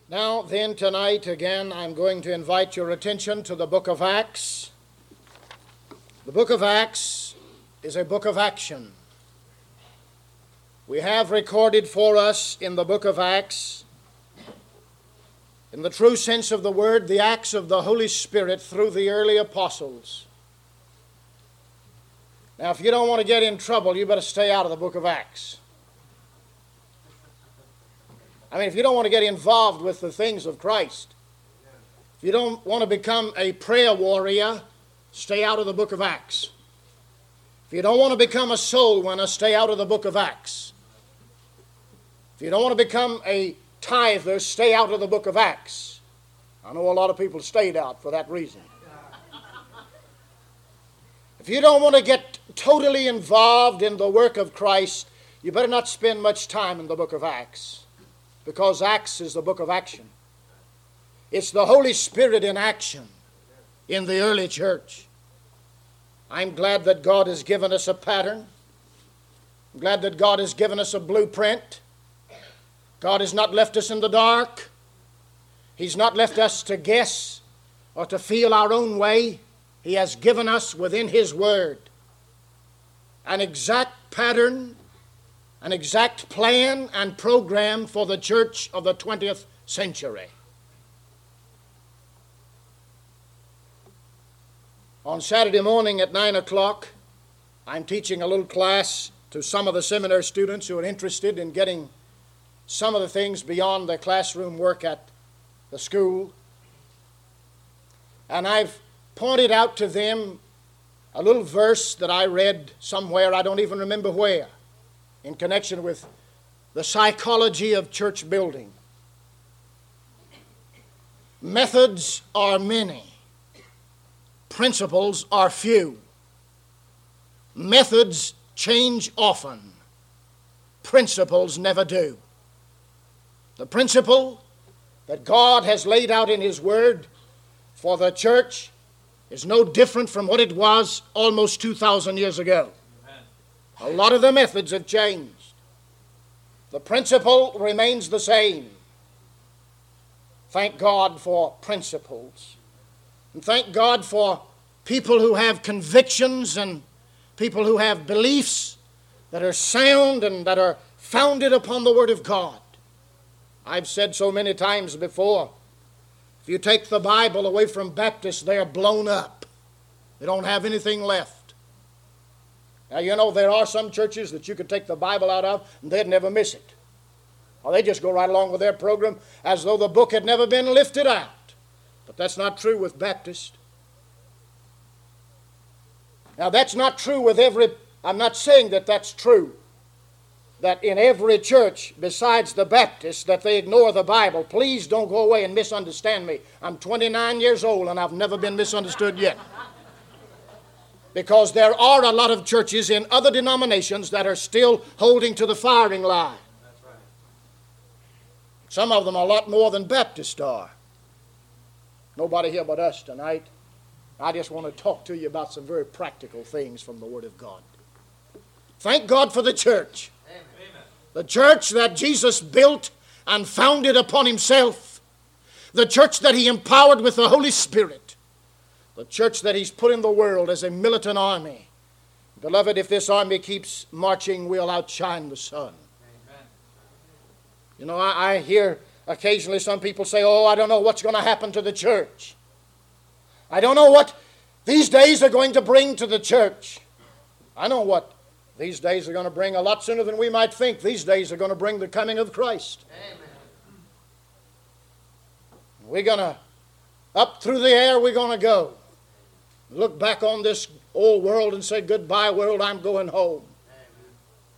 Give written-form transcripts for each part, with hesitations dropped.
Now then, tonight again, I'm going to invite your attention to the book of Acts. The book of Acts is a book of action. We have recorded for us in the book of Acts, in the true sense of the word, the acts of the Holy Spirit through the early apostles. Now, if you don't want to get in trouble, you better stay out of the book of Acts. I mean, if you don't want to get involved with the things of Christ, if you don't want to become a prayer warrior, stay out of the book of Acts. If you don't want to become a soul winner, stay out of the book of Acts. If you don't want to become a tither, stay out of the book of Acts. I know a lot of people stayed out for that reason. If you don't want to get totally involved in the work of Christ, you better not spend much time in the book of Acts, because Acts is the book of action. It's the Holy Spirit in action in the early church. I'm glad that God has given us a pattern. I'm glad that God has given us a blueprint. God has not left us in the dark. He's not left us to guess or to feel our own way. He has given us within His Word an exact pattern, an exact plan and program for the church of the 20th century. On Saturday morning at 9 o'clock, I'm teaching a little class to some of the seminary students who are interested in getting some of the things beyond the classroom work at the school. And I've pointed out to them a little verse that I read somewhere, I don't even remember where, in connection with the psychology of church building. Methods are many. Principles are few. Methods change often. Principles never do. The principle that God has laid out in His Word for the church is no different from what it was almost 2,000 years ago. Amen. A lot of the methods have changed. The principle remains the same. Thank God for principles. And thank God for people who have convictions and people who have beliefs that are sound and that are founded upon the Word of God. I've said so many times before, if you take the Bible away from Baptists, they're blown up. They don't have anything left. Now, you know, there are some churches that you could take the Bible out of and they'd never miss it. Or they just go right along with their program as though the book had never been lifted out. But that's not true with Baptists. Now, that's not true with I'm not saying that that's true, that in every church besides the Baptists that they ignore the Bible. Please don't go away and misunderstand me. I'm 29 years old and I've never been misunderstood yet. Because there are a lot of churches in other denominations that are still holding to the firing line. That's right. Some of them are a lot more than Baptists are. Nobody here but us tonight. I just want to talk to you about some very practical things from the Word of God. Thank God for the church. Amen. The church that Jesus built and founded upon Himself. The church that He empowered with the Holy Spirit. The church that He's put in the world as a militant army. Beloved, if this army keeps marching, we'll outshine the sun. Amen. You know, I hear occasionally some people say, oh, I don't know what's going to happen to the church. I don't know what these days are going to bring to the church. I know what these days are going to bring a lot sooner than we might think. These days are going to bring the coming of Christ. Amen. We're going to, up through the air we're going to go. Look back on this old world and say, goodbye world, I'm going home. Amen.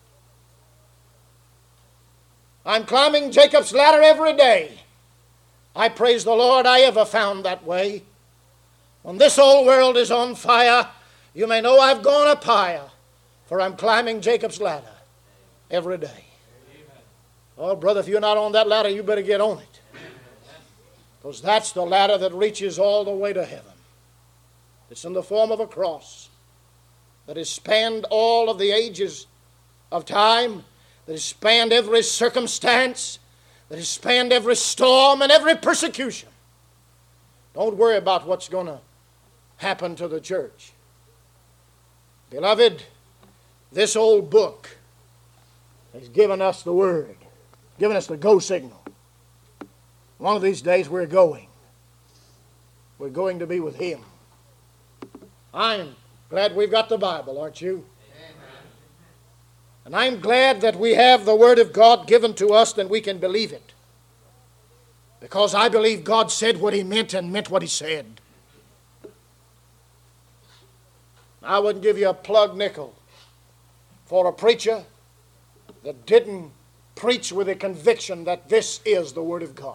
I'm climbing Jacob's ladder every day. I praise the Lord I ever found that way. When this old world is on fire, you may know I've gone up higher, for I'm climbing Jacob's ladder every day. Amen. Oh, brother, if you're not on that ladder, you better get on it. Because that's the ladder that reaches all the way to heaven. It's in the form of a cross that has spanned all of the ages of time, that has spanned every circumstance, that has spanned every storm and every persecution. Don't worry about what's going to happen to the church. Beloved, this old book has given us the word, given us the go signal. One of these days we're going. We're going to be with Him. I'm glad we've got the Bible, aren't you? Amen. And I'm glad that we have the Word of God given to us, that we can believe it. Because I believe God said what He meant and meant what He said. I wouldn't give you a plug nickel for a preacher that didn't preach with a conviction that this is the Word of God.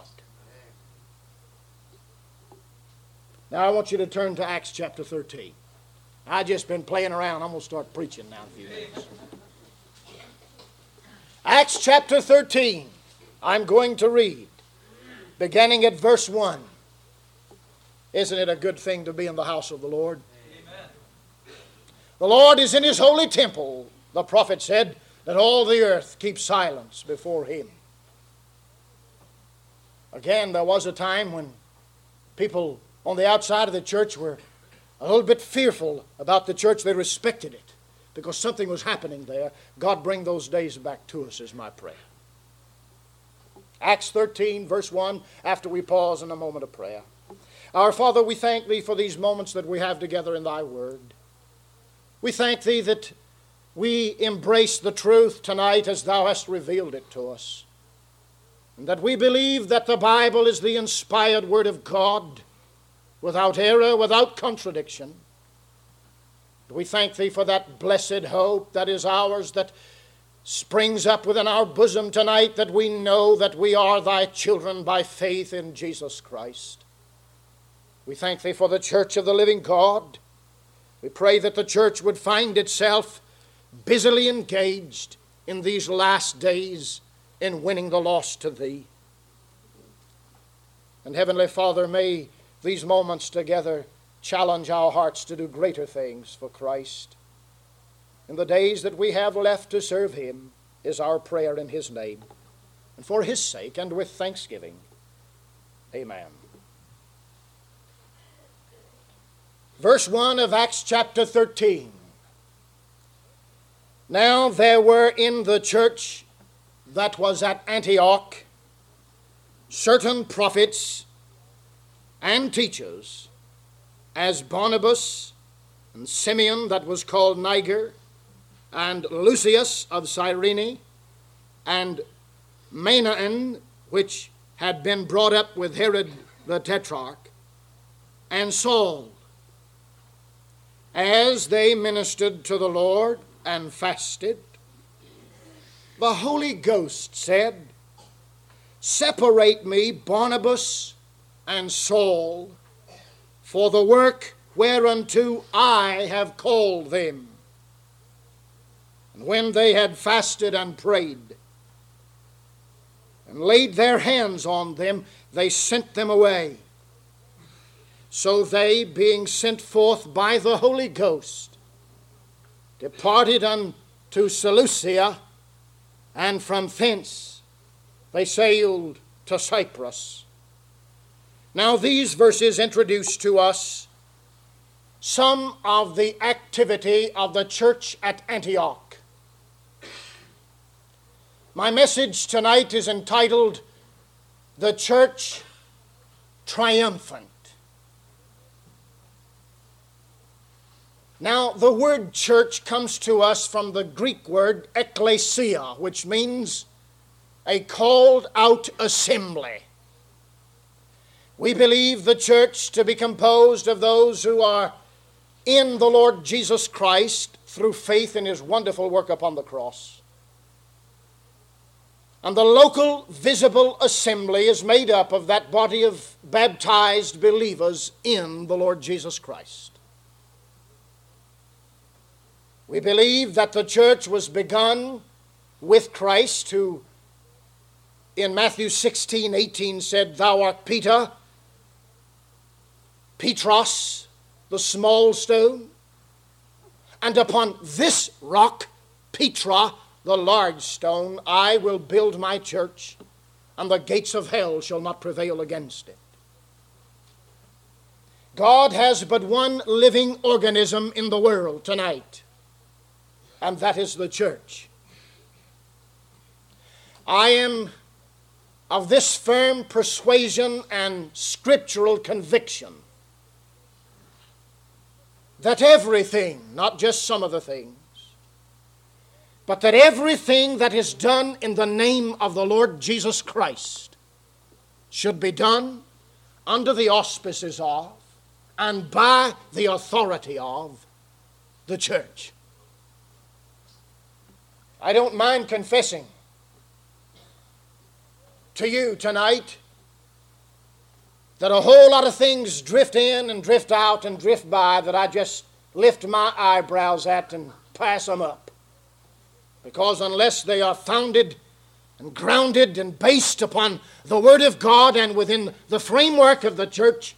Now I want you to turn to Acts chapter 13. I've just been playing around. I'm going to start preaching now in a few minutes. Acts chapter 13. I'm going to read, beginning at verse 1. Isn't it a good thing to be in the house of the Lord? Amen. The Lord is in His holy temple. The prophet said that all the earth keeps silence before Him. Again, there was a time when people on the outside of the church were a little bit fearful about the church. They respected it because something was happening there. God, bring those days back to us is my prayer. Acts 13, verse 1, after we pause in a moment of prayer. Our Father, we thank Thee for these moments that we have together in Thy Word. We thank Thee that we embrace the truth tonight as Thou hast revealed it to us, and that we believe that the Bible is the inspired Word of God, without error, without contradiction. We thank Thee for that blessed hope that is ours, that springs up within our bosom tonight, that we know that we are Thy children by faith in Jesus Christ. We thank Thee for the church of the living God. We pray that the church would find itself busily engaged in these last days in winning the lost to Thee. And Heavenly Father, may these moments together challenge our hearts to do greater things for Christ. In the days that we have left to serve Him is our prayer in His name, and for His sake and with thanksgiving. Amen. Verse 1 of Acts chapter 13. Now there were in the church that was at Antioch certain prophets and teachers, as Barnabas and Simeon that was called Niger, and Lucius of Cyrene, and Manaen, which had been brought up with Herod the Tetrarch, and Saul. As they ministered to the Lord and fasted, the Holy Ghost said, Separate me, Barnabas and Saul, for the work whereunto I have called them. And when they had fasted and prayed, and laid their hands on them, they sent them away. So they, being sent forth by the Holy Ghost, departed unto Seleucia, and from thence they sailed to Cyprus. Now these verses introduce to us some of the activity of the church at Antioch. My message tonight is entitled, The Church Triumphant. Now, the word church comes to us from the Greek word ekklesia, which means a called out assembly. We believe the church to be composed of those who are in the Lord Jesus Christ through faith in His wonderful work upon the cross. And the local visible assembly is made up of that body of baptized believers in the Lord Jesus Christ. We believe that the church was begun with Christ, who in Matthew 16:18 said, Thou art Peter, Petros, the small stone, and upon this rock, Petra, the large stone, I will build my church, and the gates of hell shall not prevail against it. God has but one living organism in the world tonight, and that is the church. I am of this firm persuasion and scriptural conviction that everything, not just some of the things, but that everything that is done in the name of the Lord Jesus Christ should be done under the auspices of and by the authority of the church. I don't mind confessing to you tonight that a whole lot of things drift in and drift out and drift by that I just lift my eyebrows at and pass them up. Because unless they are founded and grounded and based upon the Word of God and within the framework of the church,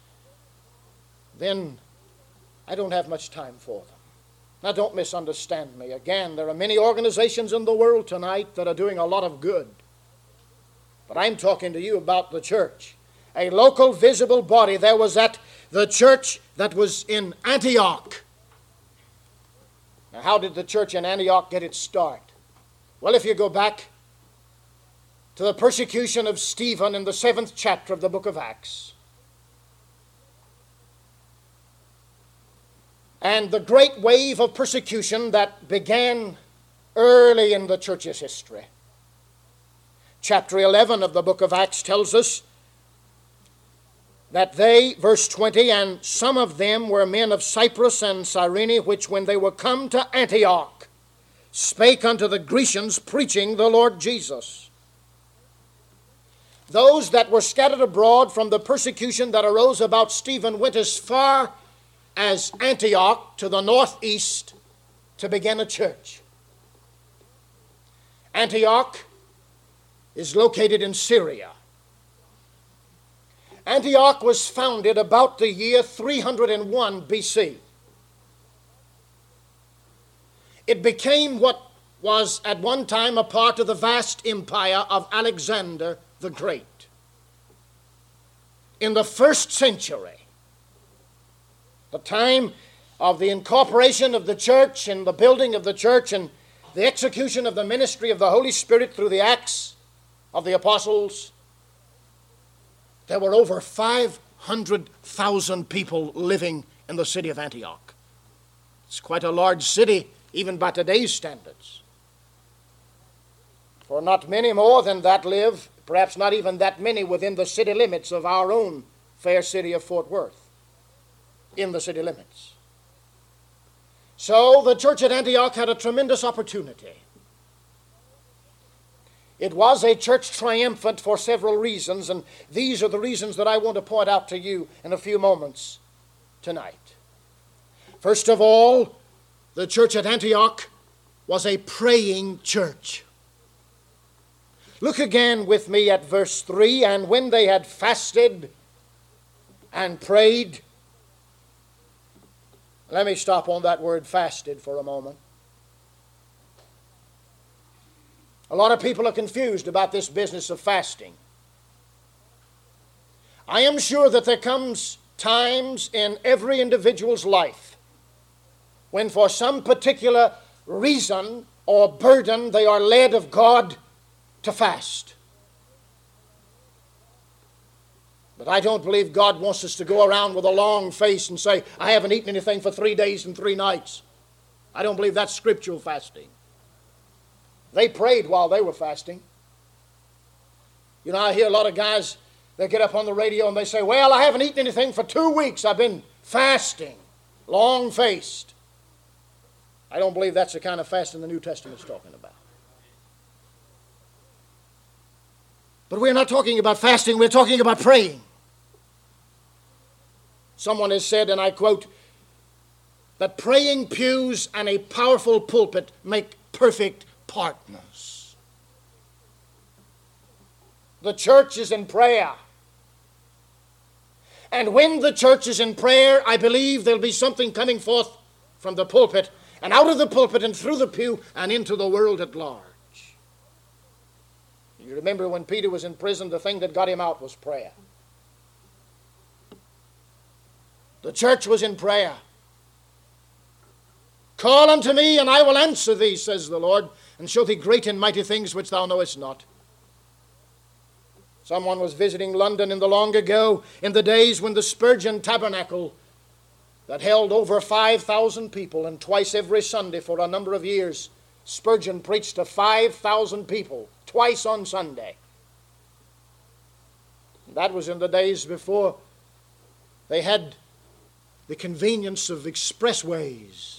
then I don't have much time for them. Now, don't misunderstand me. Again, there are many organizations in the world tonight that are doing a lot of good. But I'm talking to you about the church. A local visible body. There was the church that was in Antioch. Now, how did the church in Antioch get its start? Well, if you go back to the persecution of Stephen in the 7th chapter of the book of Acts, and the great wave of persecution that began early in the church's history. Chapter 11 of the book of Acts tells us that they, verse 20, and some of them were men of Cyprus and Cyrene, which when they were come to Antioch, spake unto the Grecians, preaching the Lord Jesus. Those that were scattered abroad from the persecution that arose about Stephen went as far as Antioch to the northeast to begin a church. Antioch is located in Syria. Antioch was founded about the year 301 BC. It became what was at one time a part of the vast empire of Alexander the Great. In the 1st century, the time of the incorporation of the church and the building of the church and the execution of the ministry of the Holy Spirit through the Acts of the apostles, there were over 500,000 people living in the city of Antioch. It's quite a large city, even by today's standards. For not many more than that live, perhaps not even that many within the city limits of our own fair city of Fort Worth, in the city limits. So the church at Antioch had a tremendous opportunity. It was a church triumphant for several reasons, and these are the reasons that I want to point out to you in a few moments tonight. First of all, the church at Antioch was a praying church. Look again with me at verse 3, and when they had fasted and prayed. Let me stop on that word fasted for a moment. A lot of people are confused about this business of fasting. I am sure that there comes times in every individual's life when for some particular reason or burden they are led of God to fast. But I don't believe God wants us to go around with a long face and say, I haven't eaten anything for 3 days and 3 nights. I don't believe that's scriptural fasting. They prayed while they were fasting. You know, I hear a lot of guys, they get up on the radio and they say, well, I haven't eaten anything for 2 weeks. I've been fasting, long-faced. I don't believe that's the kind of fasting the New Testament's talking about. But we're not talking about fasting, we're talking about praying. Someone has said, and I quote, that praying pews and a powerful pulpit make perfect partners. The church is in prayer. And when the church is in prayer, I believe there'll be something coming forth from the pulpit and out of the pulpit and through the pew and into the world at large. You remember when Peter was in prison, the thing that got him out was prayer. The church was in prayer. Call unto me, and I will answer thee, says the Lord, and show thee great and mighty things which thou knowest not. Someone was visiting London in the long ago, in the days when the Spurgeon Tabernacle that held over 5,000 people, and twice every Sunday for a number of years, Spurgeon preached to 5,000 people, twice on Sunday. That was in the days before they had the convenience of expressways.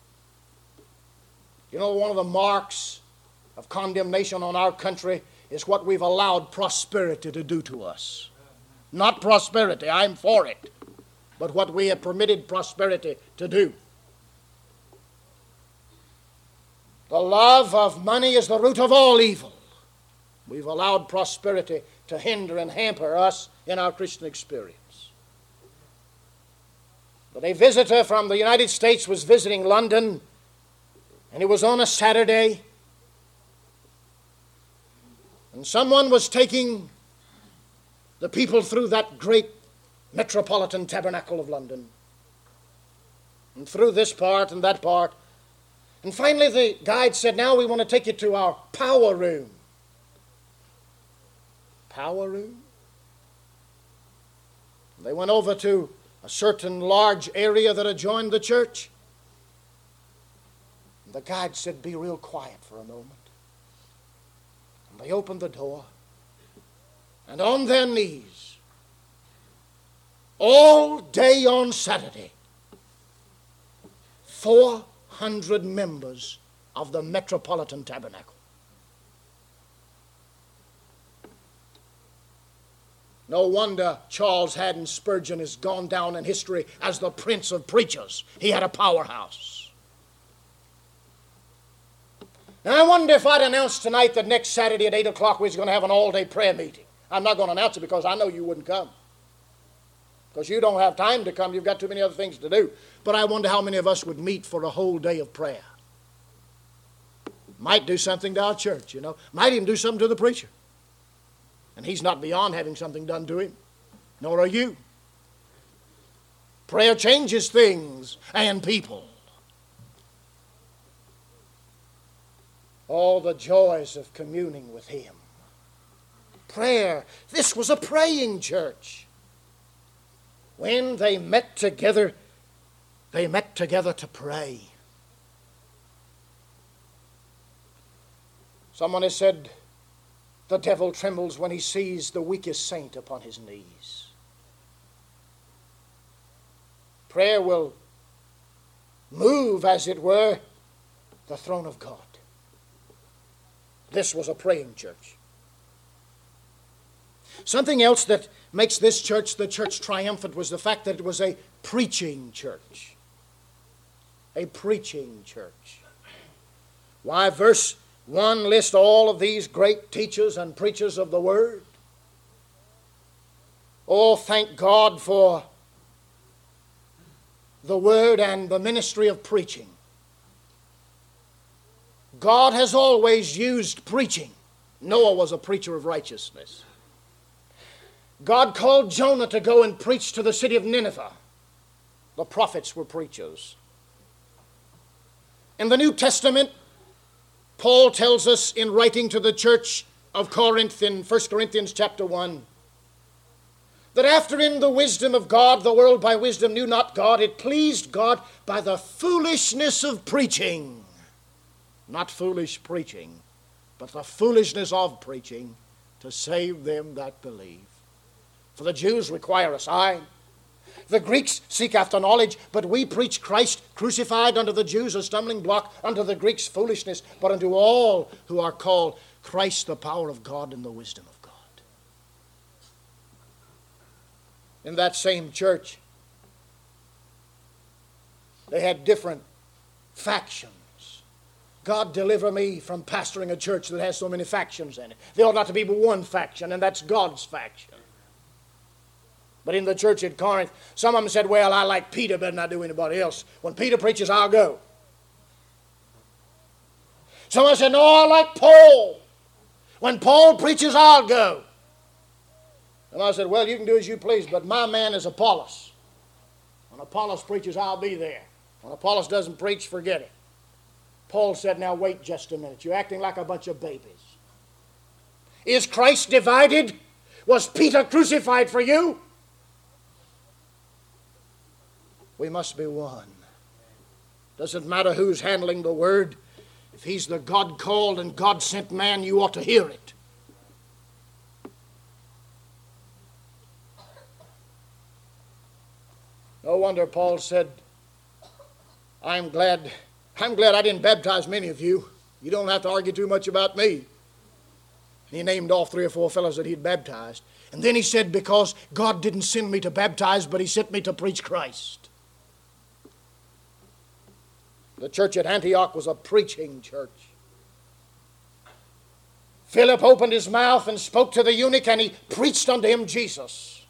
You know, one of the marks of condemnation on our country is what we've allowed prosperity to do to us. Not prosperity, I'm for it, but what we have permitted prosperity to do. The love of money is the root of all evil. We've allowed prosperity to hinder and hamper us in our Christian experience. But a visitor from the United States was visiting London, and it was on a Saturday, and someone was taking the people through that great metropolitan tabernacle of London, and through this part and that part. And finally the guide said, now we want to take you to our power room. Power room? They went over to a certain large area that adjoined the church. And the guide said, be real quiet for a moment. And they opened the door, and on their knees, all day on Saturday, 400 members of the Metropolitan Tabernacle. No wonder Charles Haddon Spurgeon has gone down in history as the prince of preachers. He had a powerhouse. Now I wonder if I'd announce tonight that next Saturday at 8 o'clock we're going to have an all-day prayer meeting. I'm not going to announce it because I know you wouldn't come. Because you don't have time to come. You've got too many other things to do. But I wonder how many of us would meet for a whole day of prayer. Might do something to our church, you know. Might even do something to the preacher. And he's not beyond having something done to him. Nor are you. Prayer changes things and people. All the joys of communing with him. Prayer. This was a praying church. When they met together to pray. Someone has said, the devil trembles when he sees the weakest saint upon his knees. Prayer will move, as it were, the throne of God. This was a praying church. Something else that makes this church the church triumphant was the fact that it was a preaching church. A preaching church. Why, verse 1 lists all of these great teachers and preachers of the Word. Oh, thank God for the Word and the ministry of preaching. God has always used preaching. Noah was a preacher of righteousness. God called Jonah to go and preach to the city of Nineveh. The prophets were preachers. In the New Testament, Paul tells us in writing to the church of Corinth in 1 Corinthians chapter 1, that after in the wisdom of God, the world by wisdom knew not God, it pleased God by the foolishness of preaching. Not foolish preaching, but the foolishness of preaching to save them that believe. For the Jews require a sign. The Greeks seek after knowledge, but we preach Christ crucified, unto the Jews a stumbling block, unto the Greeks foolishness, but unto all who are called Christ the power of God and the wisdom of God. In that same church, they had different factions. God deliver me from pastoring a church that has so many factions in it. There ought not to be but one faction, and that's God's faction. But in the church at Corinth, some of them said, well, I like Peter better than I do anybody else. When Peter preaches, I'll go. Someone said, no, I like Paul. When Paul preaches, I'll go. And I said, well, you can do as you please, but my man is Apollos. When Apollos preaches, I'll be there. When Apollos doesn't preach, forget it. Paul said, now wait just a minute. You're acting like a bunch of babies. Is Christ divided? Was Peter crucified for you? We must be one. Doesn't matter who's handling the word. If he's the God-called and God-sent man, you ought to hear it. No wonder Paul said, I'm glad I didn't baptize many of you. You don't have to argue too much about me. And he named off 3 or 4 fellows that he'd baptized. And then he said, because God didn't send me to baptize, but he sent me to preach Christ. The church at Antioch was a preaching church. Philip opened his mouth and spoke to the eunuch, and he preached unto him Jesus.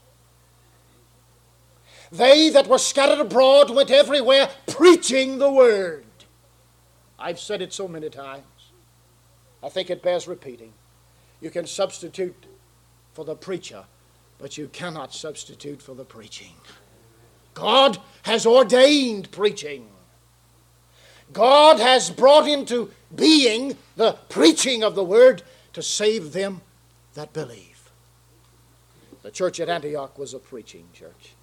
They that were scattered abroad went everywhere preaching the word. I've said it so many times. I think it bears repeating. You can substitute for the preacher, but you cannot substitute for the preaching. God has ordained preaching. God has brought into being the preaching of the word to save them that believe. The church at Antioch was a preaching church.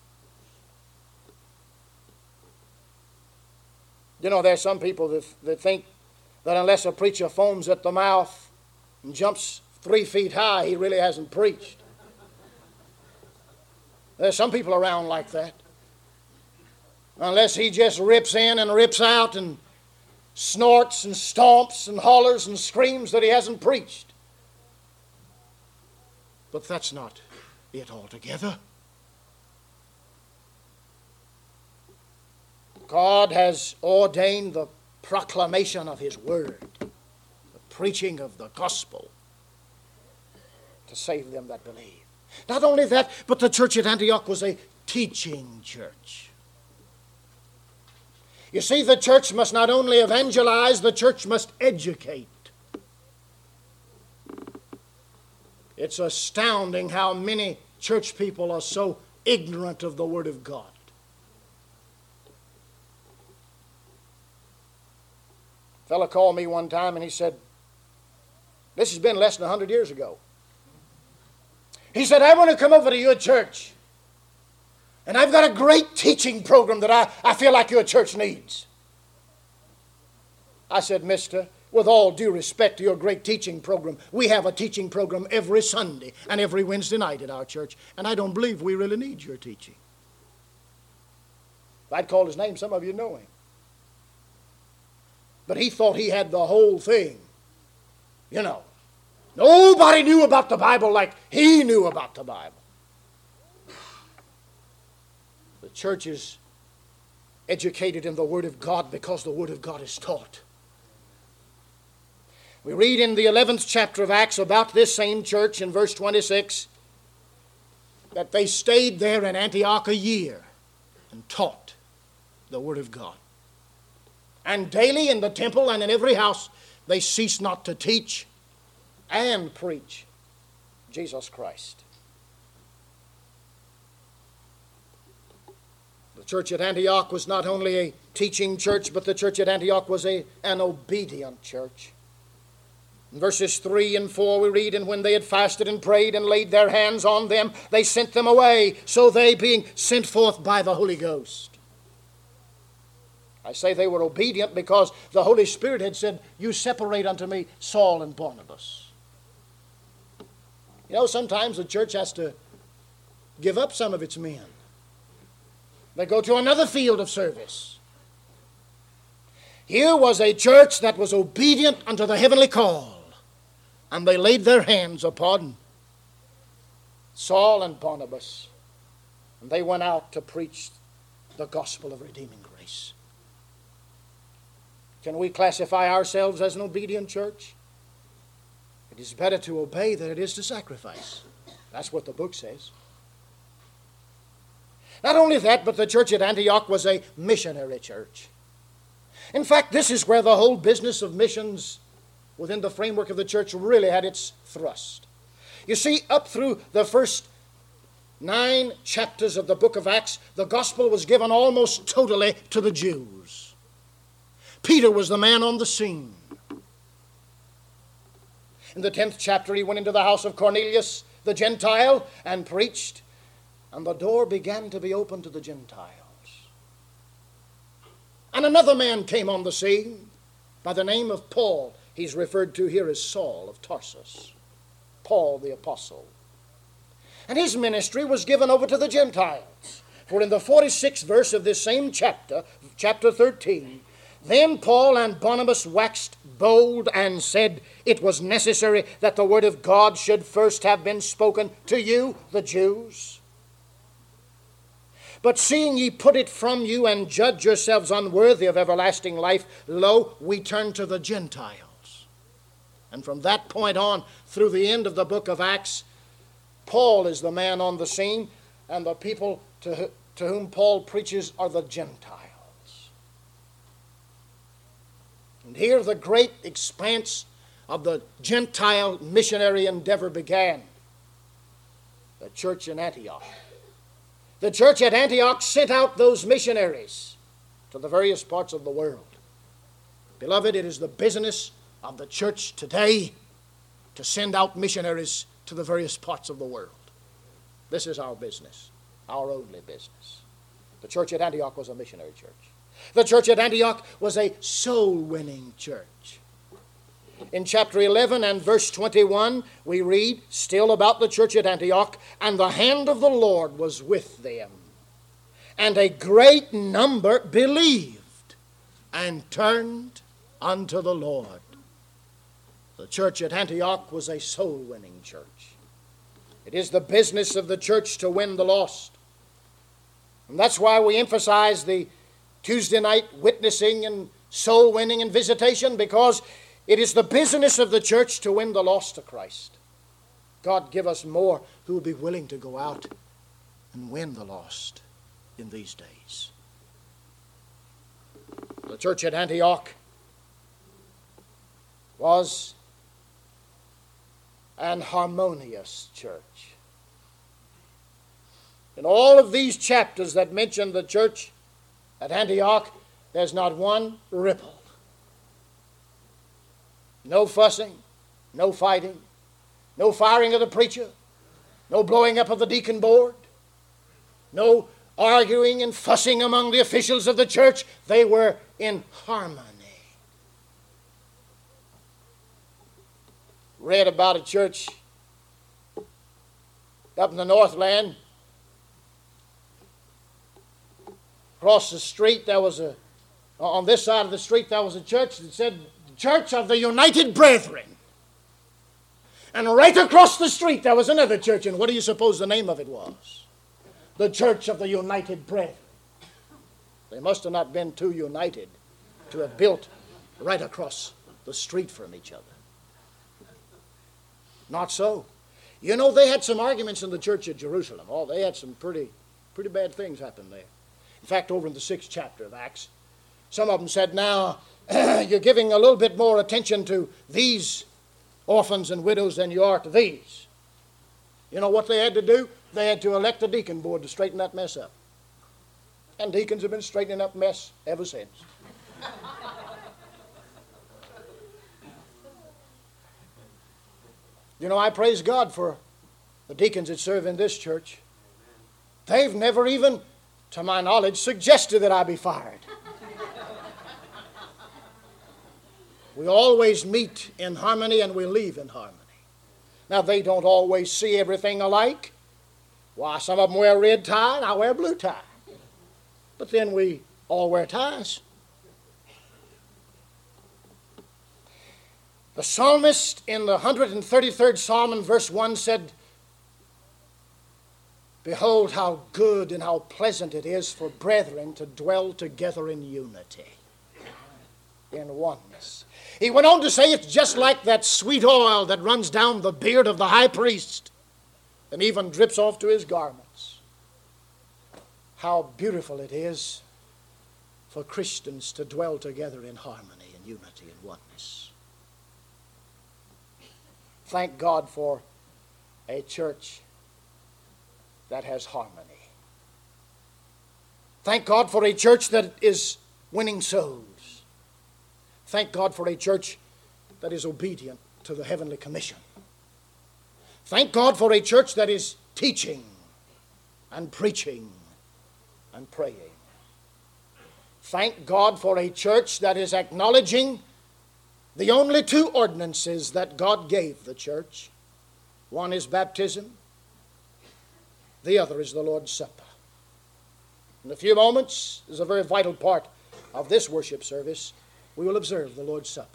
You know, there's some people that think that unless a preacher foams at the mouth and jumps 3 feet high, he really hasn't preached. There's some people around like that. Unless he just rips in and rips out and snorts and stomps and hollers and screams, that he hasn't preached. But that's not it altogether. God has ordained the proclamation of his word, the preaching of the gospel, to save them that believe. Not only that, but the church at Antioch was a teaching church. You see, the church must not only evangelize, the church must educate. It's astounding how many church people are so ignorant of the Word of God. A fellow called me one time and he said, this has been less than 100 years ago. He said, I want to come over to your church. And I've got a great teaching program that I feel like your church needs. I said, mister, with all due respect to your great teaching program, we have a teaching program every Sunday and every Wednesday night at our church, and I don't believe we really need your teaching. If I'd called his name, some of you know him. But he thought he had the whole thing. You know, nobody knew about the Bible like he knew about the Bible. The church is educated in the Word of God because the Word of God is taught. We read in the 11th chapter of Acts about this same church in verse 26 that they stayed there in Antioch a year and taught the Word of God. And daily in the temple and in every house they ceased not to teach and preach Jesus Christ. The church at Antioch was not only a teaching church, but the church at Antioch was an obedient church. In verses 3 and 4 we read, and when they had fasted and prayed and laid their hands on them, they sent them away, so they being sent forth by the Holy Ghost. I say they were obedient because the Holy Spirit had said, you separate unto me Saul and Barnabas. You know, sometimes the church has to give up some of its men. They go to another field of service. Here was a church that was obedient unto the heavenly call, and they laid their hands upon Saul and Barnabas, and they went out to preach the gospel of redeeming grace. Can we classify ourselves as an obedient church? It is better to obey than it is to sacrifice. That's what the book says. Not only that, but the church at Antioch was a missionary church. In fact, this is where the whole business of missions within the framework of the church really had its thrust. You see, up through the first 9 chapters of the book of Acts, the gospel was given almost totally to the Jews. Peter was the man on the scene. In the 10th chapter, he went into the house of Cornelius, the Gentile, and preached, and the door began to be opened to the Gentiles. And another man came on the scene by the name of Paul. He's referred to here as Saul of Tarsus, Paul the apostle. And his ministry was given over to the Gentiles. For in the 46th verse of this same chapter, chapter 13, then Paul and Barnabas waxed bold and said, it was necessary that the word of God should first have been spoken to you, the Jews. But seeing ye put it from you and judge yourselves unworthy of everlasting life, lo, we turn to the Gentiles. And from that point on, through the end of the book of Acts, Paul is the man on the scene, and the people to whom Paul preaches are the Gentiles. And here the great expanse of the Gentile missionary endeavor began. The church in Antioch. The church at Antioch sent out those missionaries to the various parts of the world. Beloved, it is the business of the church today to send out missionaries to the various parts of the world. This is our business, our only business. The church at Antioch was a missionary church. The church at Antioch was a soul-winning church. In chapter 11 and verse 21, we read still about the church at Antioch, and the hand of the Lord was with them, and a great number believed and turned unto the Lord. The church at Antioch was a soul-winning church. It is the business of the church to win the lost. And that's why we emphasize the Tuesday night witnessing and soul winning and visitation, because it is the business of the church to win the lost to Christ. God give us more who will be willing to go out and win the lost in these days. The church at Antioch was an harmonious church. In all of these chapters that mention the church at Antioch, there's not one ripple. No fussing, no fighting, no firing of the preacher, no blowing up of the deacon board, no arguing and fussing among the officials of the church. They were in harmony. Read about a church up in the Northland. Across the street, on this side of the street, there was a church that said, Church of the United Brethren. And right across the street, there was another church, and what do you suppose the name of it was? The Church of the United Brethren. They must have not been too united to have built right across the street from each other. Not so. You know, they had some arguments in the church at Jerusalem. Oh, they had some pretty bad things happen there. In fact, over in the 6th chapter of Acts, some of them said, now, you're giving a little bit more attention to these orphans and widows than you are to these. You know what they had to do? They had to elect a deacon board to straighten that mess up. And deacons have been straightening up mess ever since. You know, I praise God for the deacons that serve in this church. They've never even, to my knowledge, suggested that I be fired. We always meet in harmony and we leave in harmony. Now, they don't always see everything alike. Why, some of them wear a red tie and I wear a blue tie. But then we all wear ties. The psalmist in the 133rd Psalm in verse 1 said, behold how good and how pleasant it is for brethren to dwell together in unity, in oneness. He went on to say it's just like that sweet oil that runs down the beard of the high priest and even drips off to his garments. How beautiful it is for Christians to dwell together in harmony and unity and oneness. Thank God for a church that has harmony. Thank God for a church that is winning souls. Thank God for a church that is obedient to the heavenly commission. Thank God for a church that is teaching and preaching and praying. Thank God for a church that is acknowledging the only two ordinances that God gave the church. One is baptism, the other is the Lord's Supper. In a few moments, as a very vital part of this worship service, we will observe the Lord's Supper.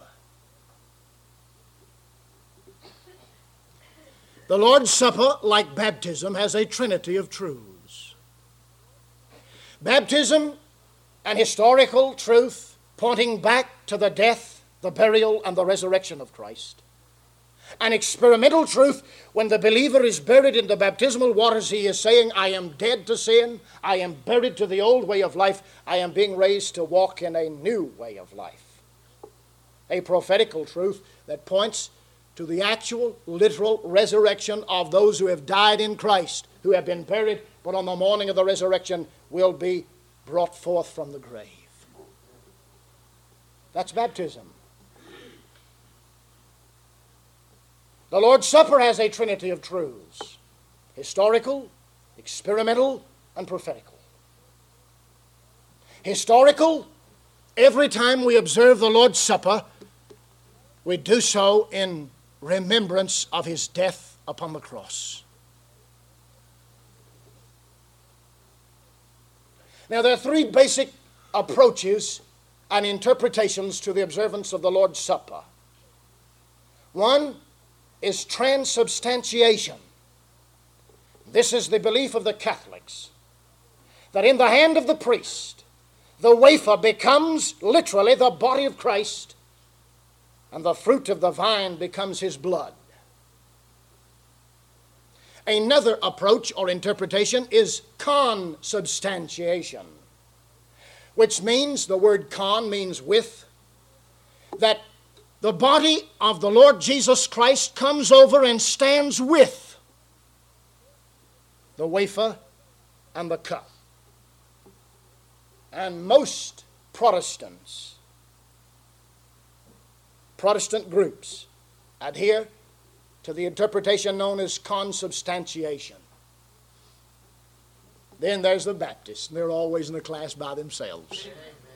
The Lord's Supper, like baptism, has a trinity of truths. Baptism, an historical truth pointing back to the death, the burial, and the resurrection of Christ. An experimental truth, when the believer is buried in the baptismal waters, he is saying, I am dead to sin, I am buried to the old way of life, I am being raised to walk in a new way of life. A prophetical truth that points to the actual, literal resurrection of those who have died in Christ, who have been buried, but on the morning of the resurrection will be brought forth from the grave. That's baptism. The Lord's Supper has a trinity of truths: historical, experimental, and prophetical. Historical, every time we observe the Lord's Supper, we do so in remembrance of his death upon the cross. Now, there are three basic approaches and interpretations to the observance of the Lord's Supper. One is transubstantiation. This is the belief of the Catholics, that in the hand of the priest, the wafer becomes literally the body of Christ, and the fruit of the vine becomes his blood. Another approach or interpretation is consubstantiation, which means, the word con means with, that the body of the Lord Jesus Christ comes over and stands with the wafer and the cup. And most Protestant groups adhere to the interpretation known as consubstantiation. Then there's the Baptists, and they're always in the class by themselves.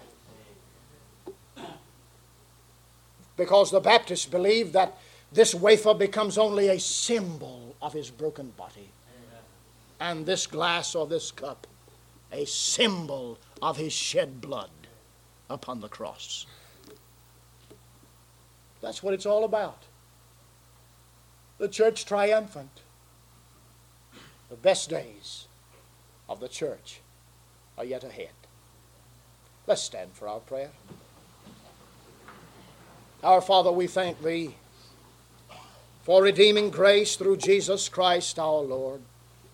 Because the Baptists believe that this wafer becomes only a symbol of his broken body. And this glass or this cup, a symbol of his shed blood upon the cross. That's what it's all about. The church triumphant. The best days of the church are yet ahead. Let's stand for our prayer. Our Father, we thank Thee for redeeming grace through Jesus Christ our Lord.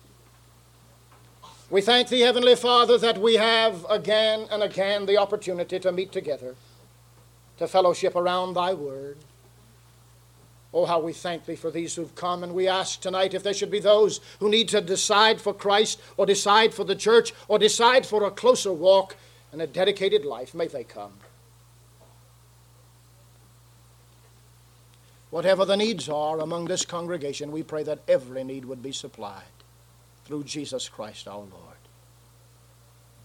We thank Thee, Heavenly Father, that we have again and again the opportunity to meet together, to fellowship around Thy Word. Oh, how we thank Thee for these who've come, and we ask tonight if there should be those who need to decide for Christ, or decide for the church, or decide for a closer walk and a dedicated life, may they come. Whatever the needs are among this congregation, we pray that every need would be supplied through Jesus Christ our Lord.